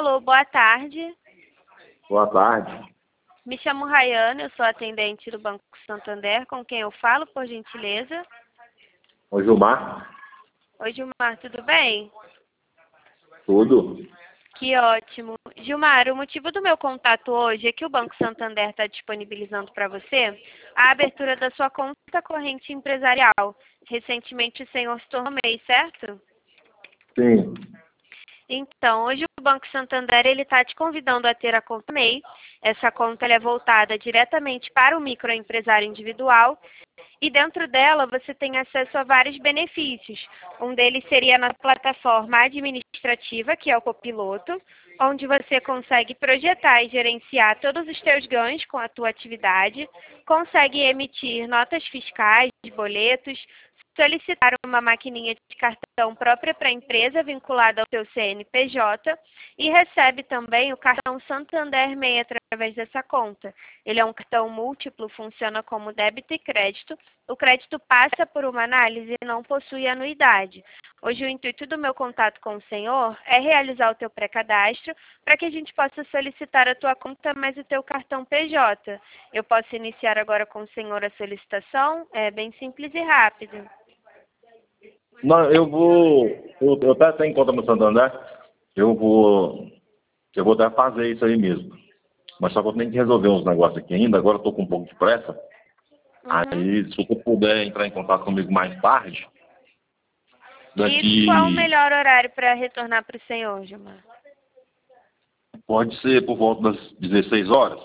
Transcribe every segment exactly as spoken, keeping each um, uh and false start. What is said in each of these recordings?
Alô, boa tarde. Boa tarde. Me chamo Rayane, eu sou atendente do Banco Santander. Com quem eu falo, por gentileza? Oi, Gilmar. Oi, Gilmar, tudo bem? Tudo? Que ótimo. Gilmar, o motivo do meu contato hoje é que o Banco Santander está disponibilizando para você a abertura da sua conta corrente empresarial. Recentemente o senhor se tornou MEI, certo? Sim. Então, hoje o Banco Santander ele está te convidando a ter a conta MEI. Essa conta ela é voltada diretamente para o microempresário individual e dentro dela você tem acesso a vários benefícios. Um deles seria na plataforma administrativa, que é o Copiloto, onde você consegue projetar e gerenciar todos os teus ganhos com a tua atividade, consegue emitir notas fiscais, boletos, solicitar uma maquininha de cartão própria para a empresa vinculada ao seu C N P J e recebe também o cartão Santander MEI através dessa conta. Ele é um cartão múltiplo, funciona como débito e crédito. O crédito passa por uma análise e não possui anuidade. Hoje o intuito do meu contato com o senhor é realizar o teu pré-cadastro para que a gente possa solicitar a tua conta mais o teu cartão P J. Eu posso iniciar agora com o senhor a solicitação? É bem simples e rápido. Não, eu vou. Eu, eu até tenho conta no Santander. Eu vou. Eu vou até fazer isso aí mesmo. Mas só que eu tenho que resolver uns negócios aqui ainda. Agora eu tô com um pouco de pressa. Uhum. Aí, se você puder entrar em contato comigo mais tarde. Daqui. E qual o melhor horário para retornar para o senhor, Gilmar? Pode ser por volta das dezesseis horas?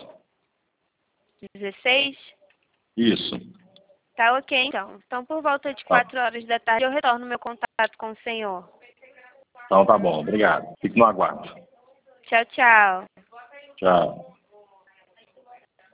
dezesseis? Isso. Tá ok, então. Então, por volta de Tá. quatro horas da tarde, eu retorno meu contato com o senhor. Então tá bom, obrigado. Fico no aguardo. Tchau, tchau. Tchau.